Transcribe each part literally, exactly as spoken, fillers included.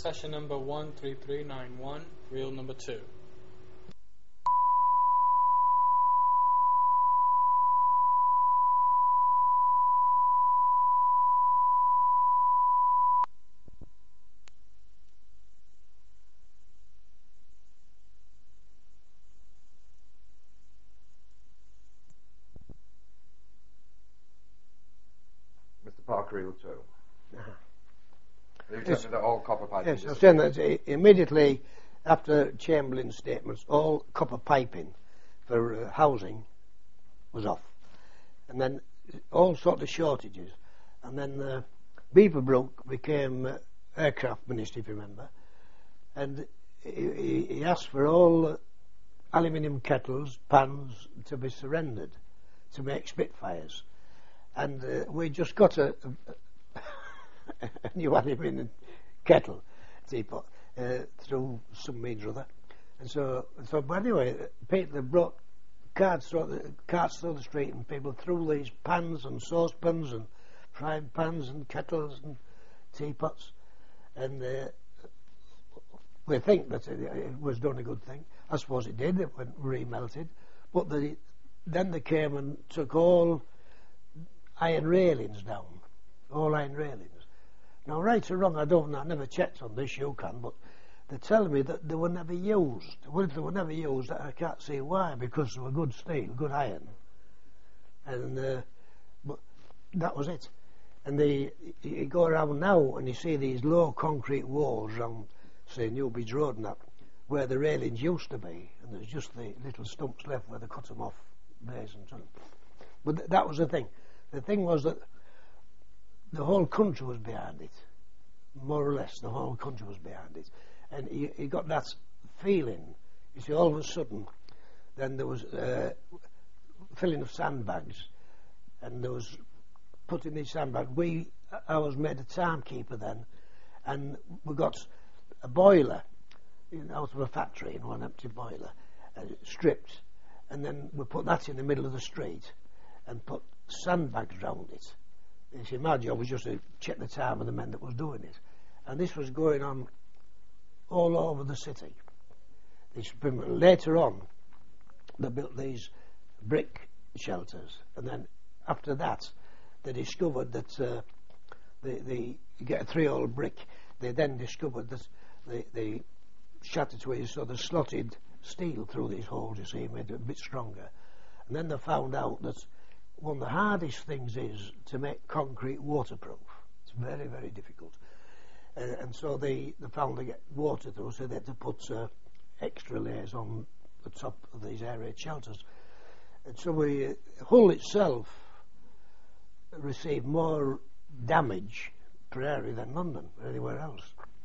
session number one three three nine one, reel number two. Mister Parker, reel two. Uh-huh. You're Yes. telling me that all copper piping Yes, I was disappeared? saying that i- immediately after Chamberlain's statements, all copper piping for uh, housing was off. And then all sorts of shortages. And then uh, Beaverbrook became uh, aircraft minister, if you remember. And he, he he asked for all uh, aluminium kettles, pans to be surrendered to make Spitfires. And uh, we just got a, a, a new aluminium kettle teapot uh, through some means or other. And so, so but anyway, people they brought carts through the, carts through the street, and people threw these pans and saucepans and frying pans and kettles and teapots. And uh, we think that it, it was done a good thing. I suppose it did, it went remelted. But the, then they came and took all iron railings down, all iron railings. Now, right or wrong, I don't know, I never checked on this, you can, but they tell me that they were never used. Well, if they were never used, I can't see why, because they were good steel, good iron. And uh, but that was it. And they, you go around now and you see these low concrete walls around, say, Newbridge Road and that, where the railings used to be, and there's just the little stumps left where they cut them off, base and so on. But th- that was the thing. The thing was that the whole country was behind it, more or less. The whole country was behind it, and you, you got that feeling. You see, all of a sudden, then there was uh, filling of sandbags, and there was putting these sandbags. We, I was made a timekeeper then, and we got a boiler in, out of a factory, you know, an empty boiler, uh, stripped, and then we put that in the middle of the street, and put sandbags round it. You see, my job was just to check the time of the men that was doing it, and this was going on all over the city. This, later on, they built these brick shelters, and then after that, they discovered that uh, the, the you get a three-hole brick. They then discovered that they, they shattered to it, so they slotted steel through these holes. You see, made it a bit stronger, and then they found out that one of the hardest things is to make concrete waterproof. It's very, very difficult. Uh, and so they, they found they get water through, so they had to put uh, extra layers on the top of these area shelters. And so we, uh, Hull itself received more damage per area than London or anywhere else.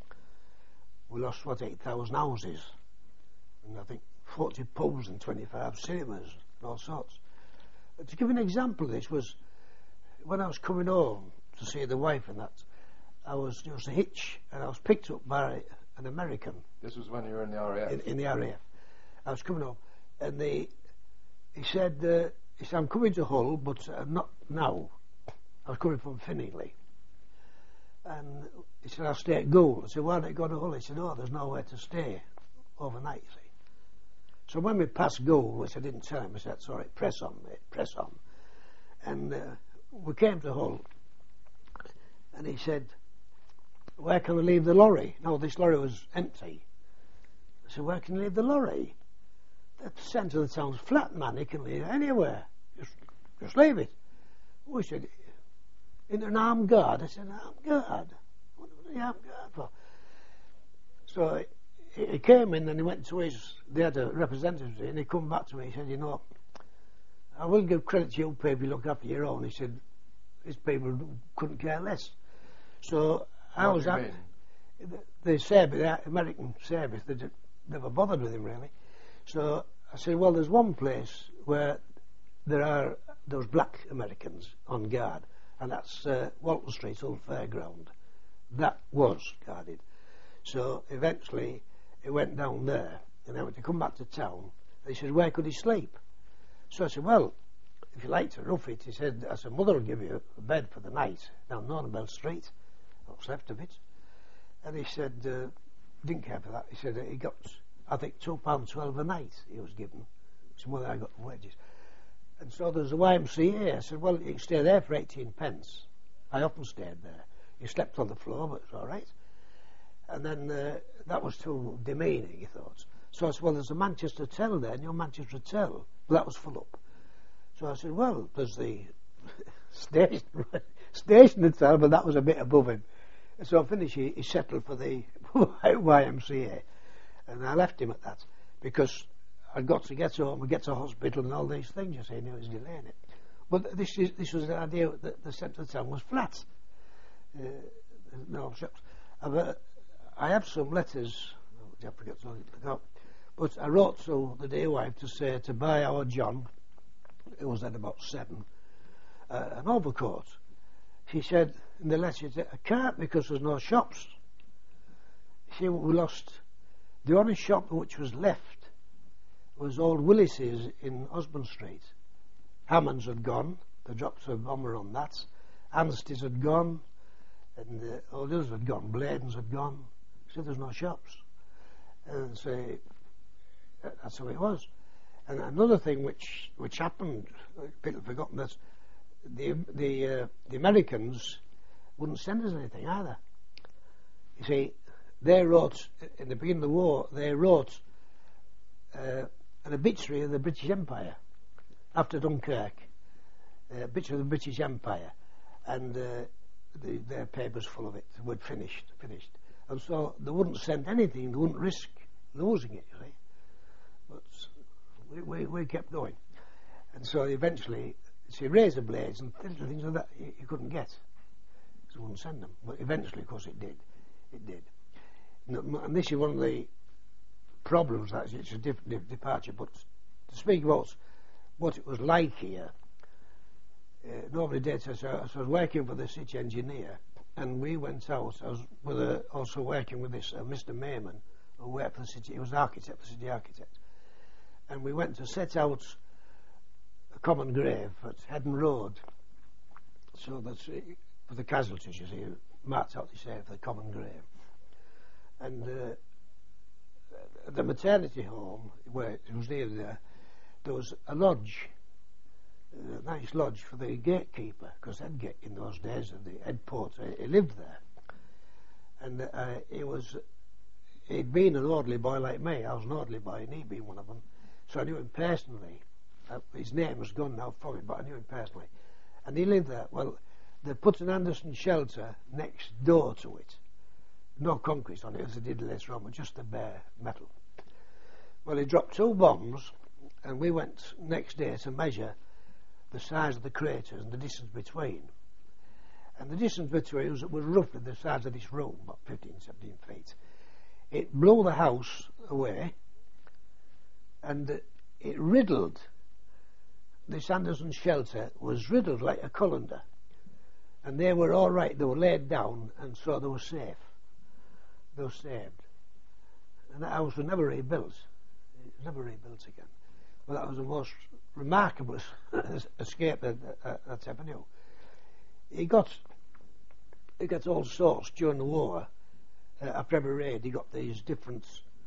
We lost, what, eight thousand houses, and I think forty pubs and twenty-five cinemas and all sorts. To give an example of this was when I was coming home to see the wife and that, I was there was a hitch and I was picked up by an American. This was when you were in the R A F? In, in the R A F. I was coming home and they, he said, uh, he said, I'm coming to Hull, but uh, not now. I was coming from Finningley. And he said, I'll stay at Goole. I said, why don't you go to Hull? He said, oh, there's nowhere to stay overnight, you see. So when we passed Goole, which I didn't tell him, I said, sorry, press on, mate, press on. And uh, we came to Hull, and he said, where can we leave the lorry? No, this lorry was empty. I said, where can you leave the lorry? The centre of the town's flat, man, you can leave it anywhere. Just, just leave it. We said, in an armed guard. I said, an armed guard? What was the armed guard for? So he, he came in and he went to his, they had a representative, and he come back to me, he said, you know, I will give credit to you people, you look after your own. He said, his people couldn't care less. So I What was do you at mean? the, the service, the American service, they did, never bothered with him really. So I said, well, there's one place where there are those black Americans on guard, and that's uh, Walton Street, Hull Fairground. That was guarded. So eventually he went down there, and then when he come back to town, he said, where could he sleep? So I said, well, if you like to rough it, he said, I said, mother will give you a bed for the night down Nornabel Street, what's left of it. And he said, uh, didn't care for that. He said he got, I think, two pounds twelve a night he was given. It's more than I got in wages. And so there's a Y M C A. I said, well, you can stay there for eighteen pence. I often stayed there. You slept on the floor, but it's all right. And then uh, that was too demeaning, he thought. So I said, well, there's a Manchester Hotel there, New Manchester Hotel. Well, that was full up. So I said, well, there's the station, station hotel, but that was a bit above him. And so I finished, he, he settled for the Y M C A. And I left him at that, because I'd got to get home and get to hospital and all these things, you see, and he was delaying it. But this is this was the idea that the centre of town was flat. Uh, no shops. I've, uh, I have some letters, I forget something to go, but I wrote to the dear wife to say to buy our John, who was then about seven, uh, an overcoat. She said in the letter, she said, I can't because there's no shops. See, we lost, the only shop which was left was old Willis's in Osborne Street. Hammond's had gone, they dropped a bomber on that. Anstey's had gone, and uh, all the others had gone. Bladen's had gone. So there's no shops. And so that's how it was. And another thing which which happened, people have forgotten this, the the uh, the Americans wouldn't send us anything either. You see, they wrote in the beginning of the war. They wrote uh, an obituary of the British Empire after Dunkirk, uh, obituary of the British Empire, and uh, the, their papers full of it. We'd finished, finished, and so they wouldn't send anything. They wouldn't risk losing it. You see, but we, we, we kept going, and so eventually, see, razor blades and things like that you, you couldn't get, so they wouldn't send them. But eventually, of course, it did. It did. And this is one of the problems, that it's a diff- diff- departure, but to speak about what it was like here, uh, nobody did. So, so I was working for the city engineer, and we went out. I was with a, also working with this uh, Mister Mayman, who worked for the city. He was an architect, the city architect, and we went to set out a common grave at Headon Road, so that's uh, for the casualties. You see, marked out the say for the common grave. And uh, the maternity home, where it was near there, there was a lodge, a nice lodge for the gatekeeper, because he'd get in those days, and the head porter, he lived there. And uh, he was, he'd been an orderly boy like me. I was an orderly boy, and he'd been one of them. So I knew him personally. Uh, his name was gone now from him, but I knew him personally. And he lived there. Well, they put an Anderson shelter next door to it. No concrete on it, as they did later on, but just the bare metal. Well, he dropped two bombs, and we went next day to measure the size of the craters and the distance between. And the distance between was, was roughly the size of this room, about fifteen, seventeen feet. It blew the house away, and uh, it riddled. This Anderson shelter was riddled like a colander. And they were all right, they were laid down, and so they were safe. They were saved. And that house was never rebuilt. It was never rebuilt again. Well, that was the most remarkable escape that, uh, that ever knew. He got, he got all sorts during the war. Uh, after every raid, he got these different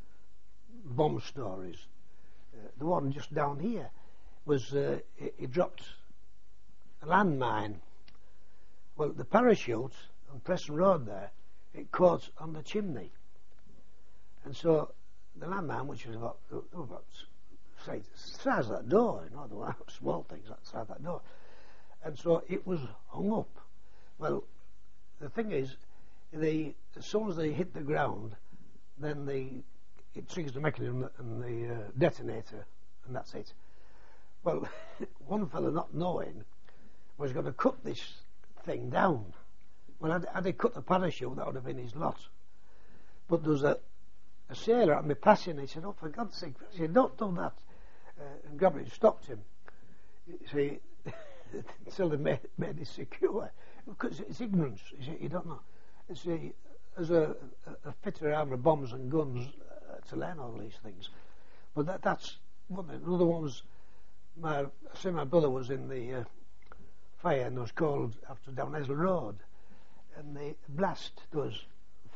bomb stories. Uh, the one just down here was uh, he, he dropped a landmine. Well, the parachute on Preston Road there, it caught on the chimney, and so the landmine, which was about, about say, the size of that door, you know, there were small things that size of that door, and so it was hung up. Well, the thing is, the as soon as they hit the ground, then the it triggers the mechanism and the uh, detonator, and that's it. Well, one fellow, not knowing, was going to cut this thing down. Well, had, had he cut the parachute, that would have been his lot. But there was a, a sailor at me passing, and he said, oh, for God's sake, he said, don't do that. Uh, and Gabriel stopped him. You see, until they made, made it secure. Because it's ignorance, you see, you don't know. You see, as a, a, a fitter armour of bombs and guns uh, to learn all these things. But that, that's one thing. Another one was, my, I say my brother was in the uh, fire, and was called after down Esel Road. And the blast, there was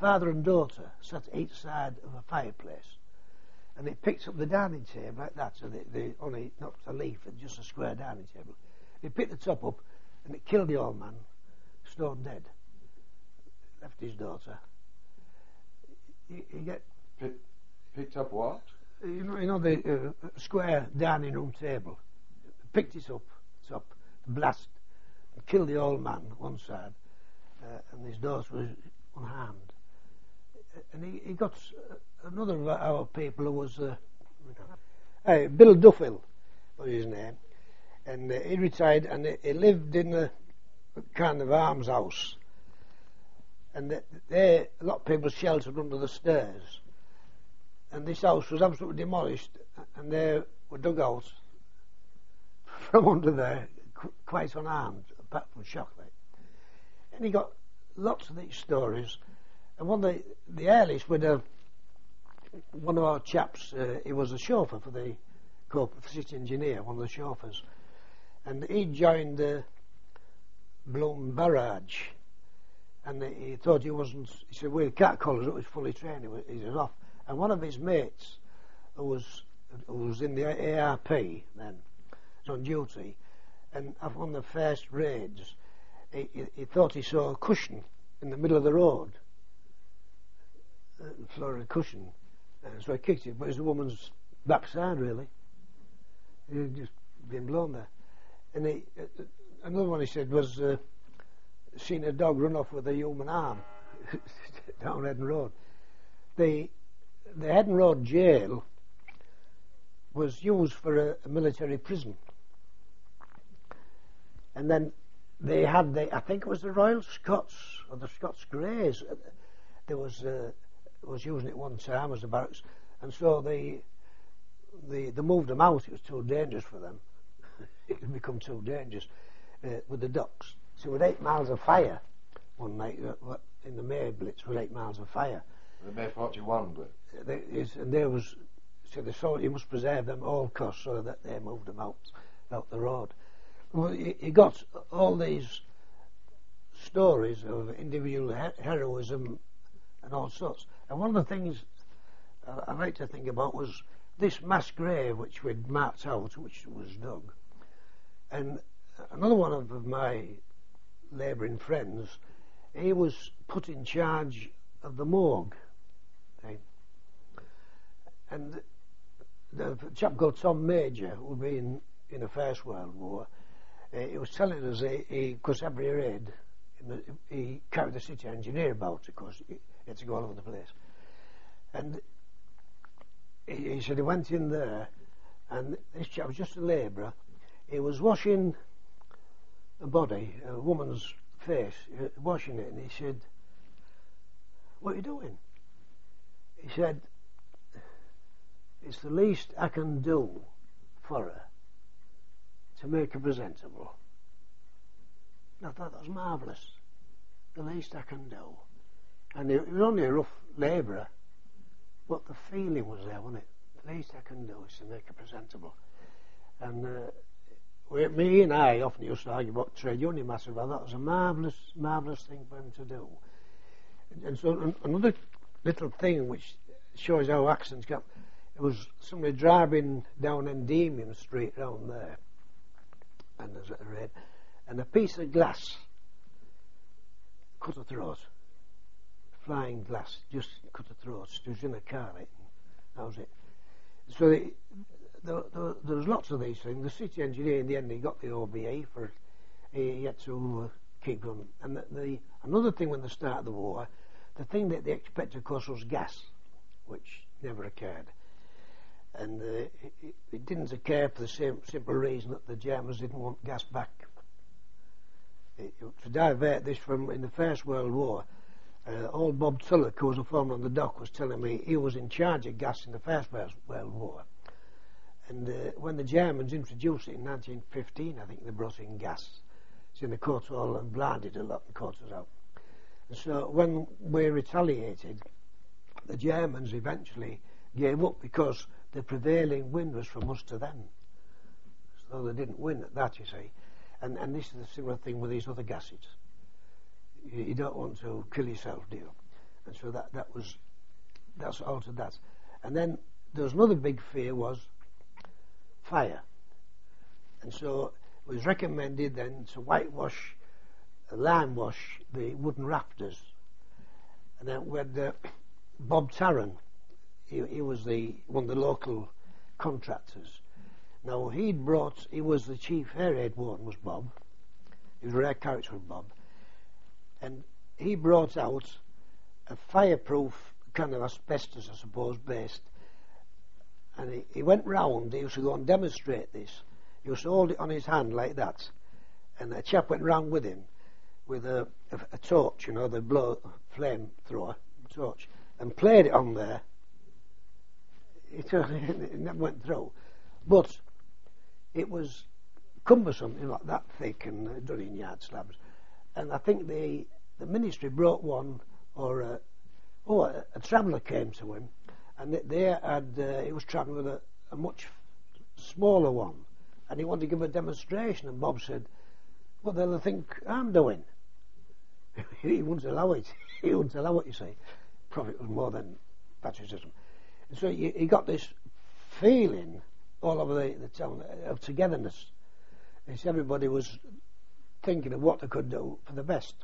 father and daughter sat each side of a fireplace, and it picked up the dining table like that, so they, they only not a leaf, just a square dining table. It picked the top up, and it killed the old man, stone dead. Left his daughter. You, you get Pick, picked up what? you know, you know the uh, square dining room table. Picked it up, top, blast, and killed the old man one side, uh, and his daughter was unharmed. And he, he got uh, another of our people who was uh, uh, Bill Duffield was his name, and uh, he retired, and he, he lived in a kind of almshouse, and th- there a lot of people sheltered under the stairs, and this house was absolutely demolished, and there were dugouts from under there, qu- quite unarmed, apart from Shockley. And he got lots of these stories, and one of the, the earliest with a, one of our chaps, uh, he was a chauffeur for the corporate city engineer, one of the chauffeurs, and he joined the Bloom Barrage, and he thought he wasn't, he said, well, cat collars, it was fully trained, he was, he was off, and one of his mates, who was, who was in the A R P then, was on duty, and after one of the first raids, he, he, he thought he saw a cushion in the middle of the road, the floor of a cushion, and so he kicked it, but it was a woman's backside really. He had just been blown there. And he, uh, another one he said was uh, seen a dog run off with a human arm down Headon Road. The the Headon Road jail was used for a, a military prison, and then they had the I think it was the Royal Scots or the Scots Greys. There was uh, was using it one time as a barracks, and so they they they moved them out. It was too dangerous for them. It had become too dangerous uh, with the ducks. So with eight miles of fire one night uh, in the May Blitz, with eight miles of fire. The May forty-one Blitz. There is, and there was, so they saw you must preserve them at all costs, so that they moved them out out the road. Well, you, you got all these stories of individual he- heroism and all sorts. And one of the things uh, I like to think about was this mass grave which we'd marked out, which was dug. And another one of my labouring friends, he was put in charge of the morgue. Okay? And the chap called Tom Major, who'd been in the First World War, uh, he was telling us, he, because every raid, he carried the city engineer about, of course, he had to go all over the place. And he, he said he went in there, and this chap was just a labourer. He was washing a body, a woman's face, uh, washing it, and he said, "What are you doing?" He said, "It's the least I can do for her to make her presentable." And I thought that was marvellous. The least I can do. And he, he was only a rough labourer, but the feeling was there, wasn't it? The least I can do is to make her presentable. And uh, we, me and I often used to argue about trade union matters, but that was a marvellous, marvellous thing for him to do. And, and so an, another little thing which shows how accidents come, it was somebody driving down Endymion Street round there, and there's a raid, and a piece of glass cut her throat. Flying glass just cut her throat. She was in a car, like, that was it. So the, the, the, there was lots of these things. The city engineer, in the end, he got the O B E for he, he had to uh, keep going. And the, the another thing when they started the war, the thing that they expected, of course, was gas, which never occurred. And uh, it, it didn't occur for the same simple reason that the Germans didn't want gas back. It, to divert this from in the First World War, uh, old Bob Tullock, who was a foreman on the dock, was telling me he was in charge of gas in the First World War. And uh, when the Germans introduced it in nineteen fifteen, I think they brought in gas. It's in the Cotswold and blinded a lot and caught us out. And so when we retaliated, the Germans eventually gave up because the prevailing wind was from us to them. So they didn't win at that, you see. And, and this is a similar thing with these other gases. You, you don't want to kill yourself, do you? and so that that was that's altered that. And then there was another big fear was fire, and so it was recommended then to whitewash, uh, lime wash the wooden rafters. And then we had uh, Bob Tarrant. He, he was the one of the local contractors. Now he'd brought. He was the chief air raid warden. Was Bob? He was a rare character, Bob, and he brought out a fireproof kind of asbestos, I suppose, based. And he, he went round. He used to go and demonstrate this. He used to hold it on his hand like that, and a chap went round with him with a, a, a torch, you know, the blow flame thrower torch, and played it on there. It, it never went through, but it was cumbersome, you know, like that thick and uh, done in yard slabs. And I think the the ministry brought one, or a, oh, a, a traveller came to him, and they, they had uh, he was travelling with a, a much smaller one, and he wanted to give a demonstration. And Bob said, "What they'll think I'm doing." He wouldn't allow it. He wouldn't allow it. You see, profit was more than patriotism. And so he, he got this feeling all over the, the town of togetherness. As everybody was thinking of what they could do for the best.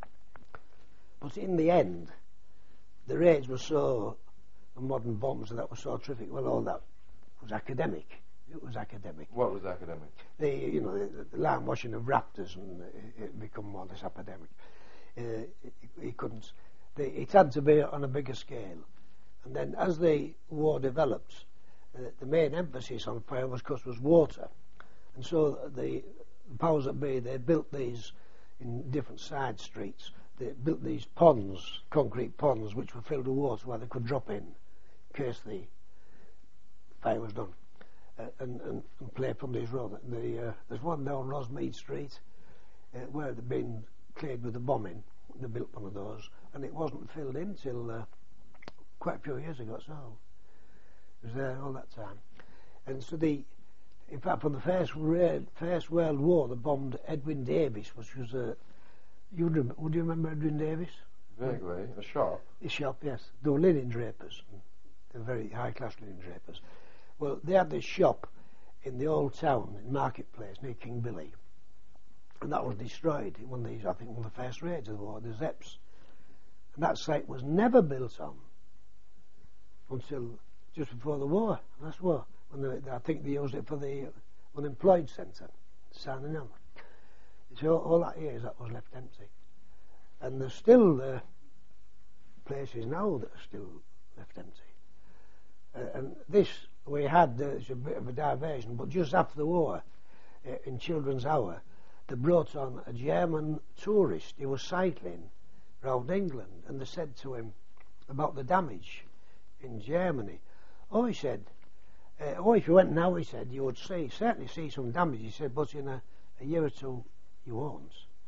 But in the end, the raids were so, the modern bombs and that was so terrific. Well, all that was academic. It was academic. What was academic? The, you know, the, the lime washing of rafters, and it, it become more or less epidemic. Uh, he couldn't. They, it had to be on a bigger scale. And then, as the war developed, uh, the main emphasis on fire was, of course, was water. And so the powers that be, they built these in different side streets. They built these ponds, concrete ponds, which were filled with water where they could drop in, in case the fire was done, uh, and, and, and play from these roads. The, uh, there's one down Rosemead Street uh, where they'd been cleared with the bombing. They built one of those, and it wasn't filled in till uh, quite a few years ago. So it was there all that time. And so the In fact, from the First, First World War, they bombed Edwin Davis, which was a. You would, rem- would you remember Edwin Davis? Vaguely, a shop. His shop, yes. They were linen drapers. They were very high-class linen drapers. Well, they had this shop in the old town, in Marketplace, near King Billy, and that was destroyed in one of these, I think, one of the first raids of the war, the Zeps. And that site was never built on until just before the war, last war. When they, I think they used it for the unemployed centre, signing on. So all that years that was left empty, and there's still uh, places now that are still left empty. Uh, and this we had uh, it's a bit of a diversion, but just after the war, uh, in Children's Hour, they brought on a German tourist. He was cycling round England, and they said to him about the damage in Germany. Oh, he said. Uh, oh, if you went now, he said, you would see, certainly see some damage. He said, but in a, a year or two, you won't.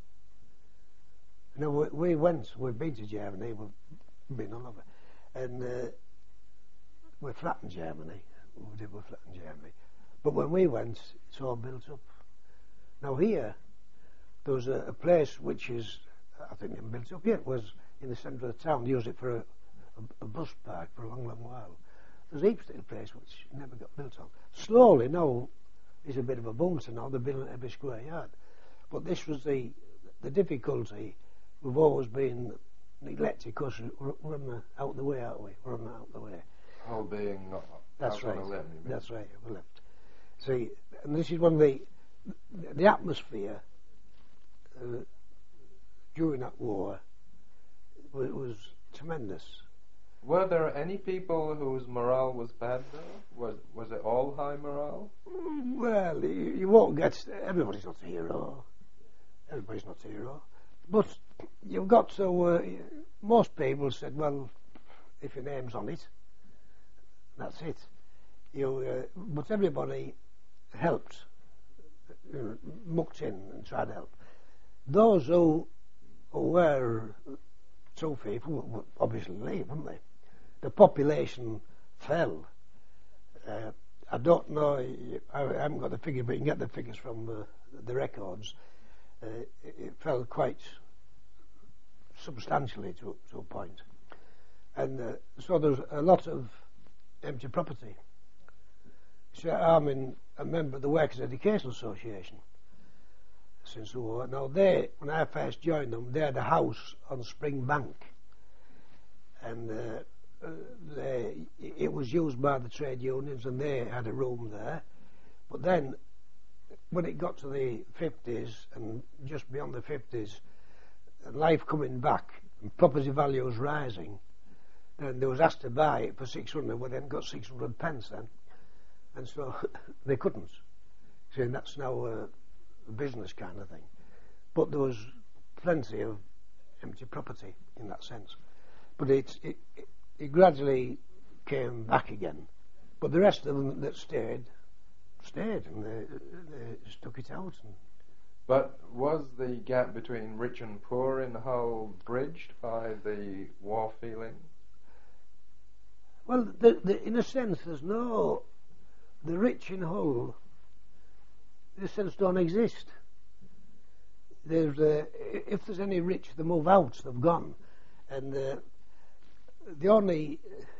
No, we, we went, we've been to Germany, we've been all over, and uh, we flattened Germany. We did, we flattened Germany. But when we went, it's all built up. Now here, there was a, a place which is, I think, it built up yet, was in the centre of the town. They used it for a, a, a bus park for a long, long while. There's heaps of little place which never got built on. Slowly now is a bit of a boom, so now they're building every square yard. But this was the the difficulty. We've always been neglected because we're, we're on the, out the way, aren't we? We're on the, out the way. Whole being not That's out right. on a limb, you mean? That's right. We're left. See, and this is one of the the atmosphere uh, during that war was, was tremendous. Were there any people whose morale was bad though? Was was it all high morale? Well, you, you won't get. Everybody's not a hero. Everybody's not a hero. But you've got to. Uh, most people said, well, if your name's on it, that's it. You, uh, but everybody helped, you know, mucked in and tried to help. Those who, who were too feeble would obviously leave, wouldn't they? The population fell. Uh, I don't know, I haven't got the figure, but you can get the figures from the, the records. Uh, it, it fell quite substantially to, to a point. and uh, so there's a lot of empty property. So I'm in, a member of the Workers' Education Association since the war. Now they, when I first joined them, they had a house on Spring Bank, and uh, uh, they, it was used by the trade unions, and they had a room there. But then, when it got to the fifties and just beyond the fifties, and life coming back and property values rising, then they was asked to buy it for six hundred. Well, they hadn't got six hundred pence then, and so they couldn't. Saying that's now a business kind of thing. But there was plenty of empty property in that sense. But it, it, it, it gradually came back again. But the rest of them that stayed, stayed, and they, they stuck it out. And but was the gap between rich and poor in Hull bridged by the war feeling? Well, the, the, in a sense, there's no... The rich in Hull, in a sense, don't exist. There's, uh, if there's any rich, they move out, they've gone. And uh, the only...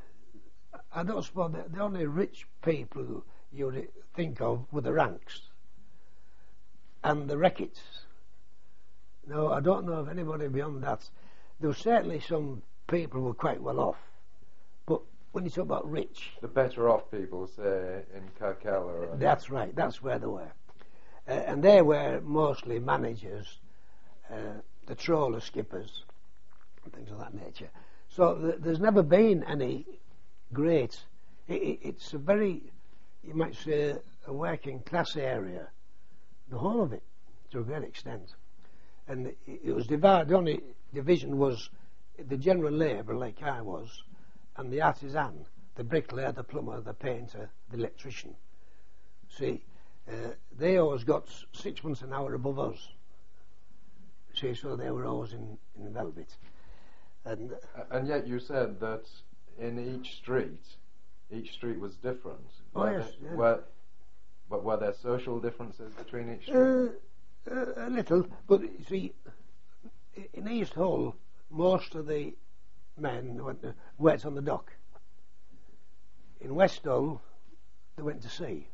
I don't suppose the, the only rich people you would think of were the ranks and the Reckets. No, I don't know of anybody beyond that. There were certainly some people who were quite well off, but when you talk about rich, the better off people, say in Kirkella. Or that's right. That's where they were, uh, and they were mostly managers, uh, the trawler skippers, and things of that nature. So th- there's never been any great. It, it, it's a very, you might say, a working class area, the whole of it, to a great extent. And it, it was divided. The only division was the general labourer, like I was, and the artisan, the bricklayer, the plumber, the painter, the electrician. See, uh, they always got six months an hour above us. See, so they were always in, in velvet. And, uh, and yet you said that in each street, each street was different. Oh, were yes. There, Yeah. were, but were there social differences between each street? Uh, uh, a little, but you see, in East Hull, most of the men went to, worked on the dock. In West Hull, they went to sea,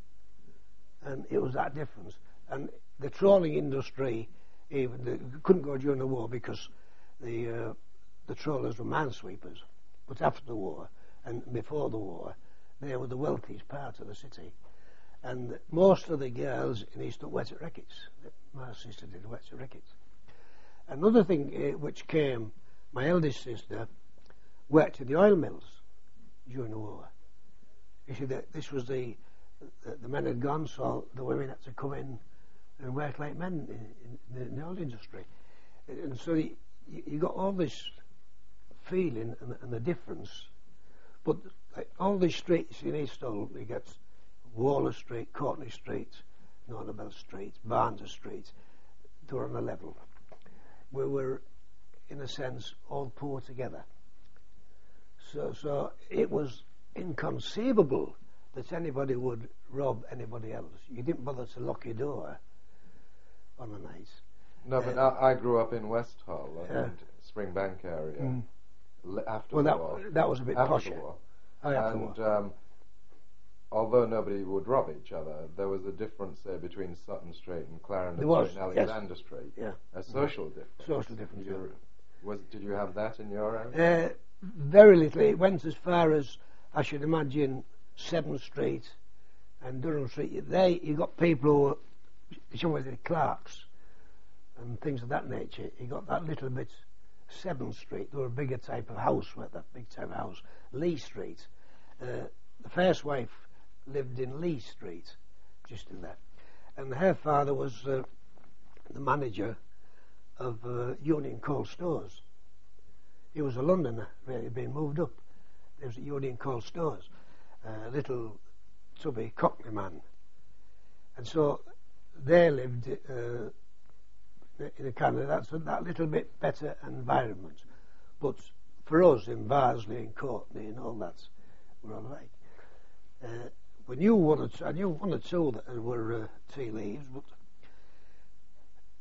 and it was that difference. And the trawling industry, even the, couldn't go during the war because the uh, the trawlers were minesweepers. But after the war and before the war, they were the wealthiest part of the city. And most of the girls in East Hull worked at Reckitt's. My sister did work at Reckitt's. Another thing uh, which came, my eldest sister worked in the oil mills during the war. You see, that this was the, the the men had gone, so the women had to come in and work like men in, in, in the oil industry. And so you, you got all this feeling and, and the difference. But like, all these streets in East Hull, you get Waller Street, Courtney Street, Nornabel Street, Barnes Street, they were on a level. We were, in a sense, all poor together. So, so it was inconceivable that anybody would rob anybody else. You didn't bother to lock your door on a night. No, but uh, I, I grew up in West Hull and uh, Springbank area. Mm. L- after Well, the that war. that was a bit after posher. the war. Oh, after the and war. um, although nobody would rob each other, there was a difference there between Sutton Street and Clarendon There was, Street and yes. Alexander Street. Yeah. A social difference. Social difference, Did you, was, did you have that in your own? Uh, very little. It went as far as, I should imagine, seventh Street and Durham Street. There you got people who were, some of the clerks and things of that nature. You got that little bit, seventh Street, there were a bigger type of house, with that big type of house. Lee Street. Uh, the first wife lived in Lee Street, just in there. And her father was uh, the manager of uh, Union Coal Stores. He was a Londoner, really, being moved up. There was a Union Coal Stores, a uh, little tubby Cockney man. And so they lived uh, in a kind of that, so that little bit better environment. But for us in Barnsley and Courtney and all that, we're all right. Uh, we knew one or two, I knew one or two that were uh, tea leaves, but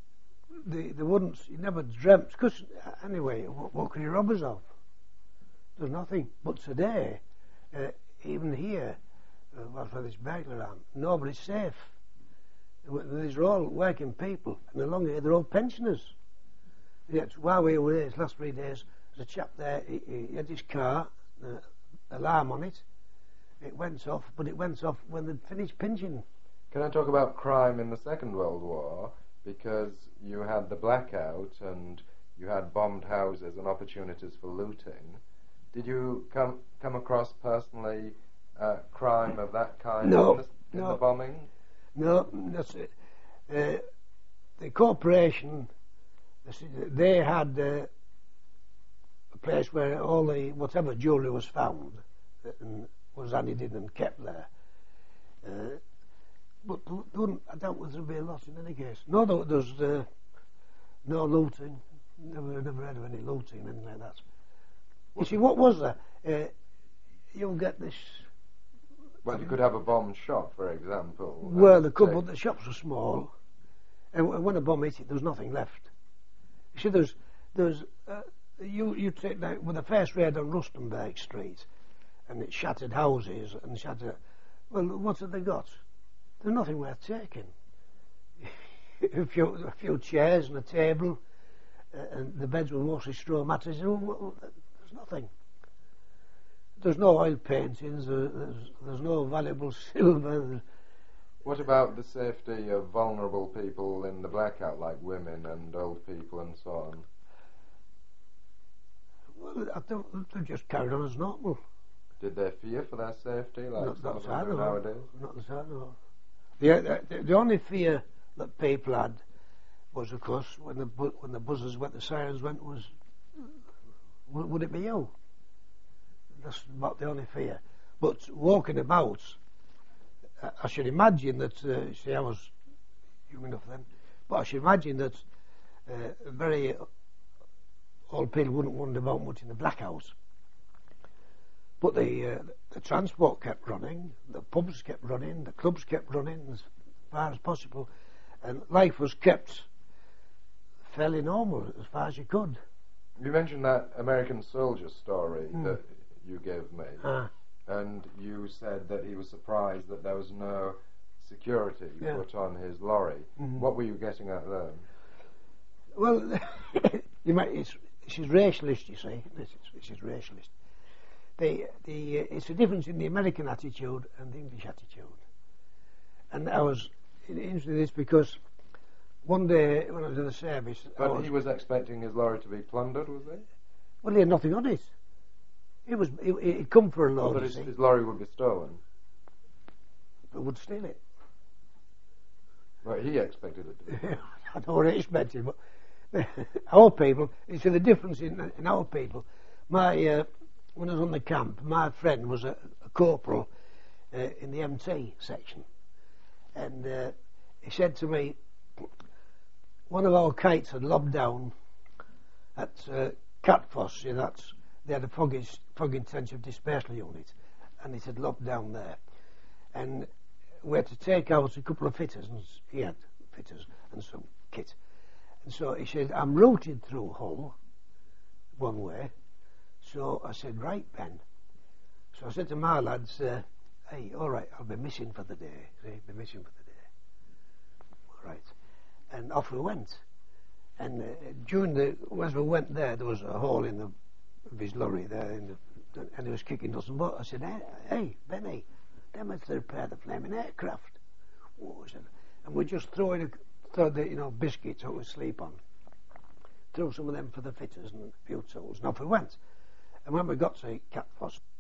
they, they wouldn't, you never dreamt, because anyway, what, what could you rob us of? There's nothing. But today, uh, even here, uh, well, for this burglar alarm, nobody's safe. These are all working people, and along here they're all pensioners. Yet while we were here these last three days, there's a chap there, he, he had his car, uh, alarm on it. It went off, but it went off when they'd finished pinching. Can I talk about crime in the Second World War? Because you had the blackout and you had bombed houses and opportunities for looting. Did you come come across personally uh, crime of that kind no, in, the, in no. the bombing? No, that's it. Uh, the corporation, they had uh, a place where all the whatever jewellery was found and was added in and kept there. Uh, but I doubt there'll be a lot in any case. No, there, there's uh, no looting. Never, never heard of any looting, anything like that. You see, what was there? Uh, you'll get this. Well, you could have a bombed shop, for example. Well, they could, but the shops were small, and when a bomb hit it, there was nothing left. You see, there's, there's, uh, you, you take that with the first raid on Rustenburg Street, and it shattered houses and shattered. Well, what have they got? There's nothing worth taking. a few, a few chairs and a table, uh, and the beds were mostly straw mattresses. There's nothing. There's no oil paintings. There's, there's, there's no valuable silver. What about the safety of vulnerable people in the blackout, like women and old people and so on? Well, I don't, they just carried on as normal. Did they fear for their safety, like Not, some not of that I them do know. nowadays? Not that I know. The, the, the only fear that people had was, of course, when the bu- when the buzzers went, the sirens went, was would, would it be you? That's about the only fear. But walking about, I, I should imagine that. Uh, see, I was young enough then, but I should imagine that uh, very old people wouldn't wonder about much in the blackouts. But the uh, the transport kept running, the pubs kept running, the clubs kept running as far as possible, and life was kept fairly normal as far as you could. You mentioned that American soldier story Mm. that you gave me, Ah. and you said that he was surprised that there was no security Yeah. put on his lorry. Mhm. What were you getting at there? Well, you might, it's, it's racialist, you see. This is, this is racialist. The, the, uh, it's a difference in the American attitude and the English attitude. And I was interested in this because one day when I was in the service, I But was, he was expecting his lorry to be plundered, was he? well, he had nothing on it. It was it, it come for a Oh, load, but you his, see, his lorry would be stolen. but would steal it. Well, he expected it to be. I don't know what I expected, but our people, you see the difference in, in our people. My uh, when I was on the camp, my friend was a, a corporal uh, in the M T section, and uh, he said to me, one of our kites had lobbed down at uh, Catfoss. See, that's they had a fog, fog intensive dispersal unit, and it had lobbed down there, and we had to take out a couple of fitters, and he had fitters and some kit. And so he said, I'm routed through Hull one way. So I said, right, Ben. So I said to my lads, uh, hey, all right, I'll be missing for the day. See, be missing for the day. All right. And off we went. And uh, during the, as we went there, there was a hole in the, of his lorry there, in the, and he was kicking us. But I said, hey, hey Benny, them is to repair the flaming aircraft. Oh, I said, and we're just throwing a, throw the, you know, biscuits out we sleep on. Threw some of them for the fitters and a few tools, and off we went. And when we got to Catfoss,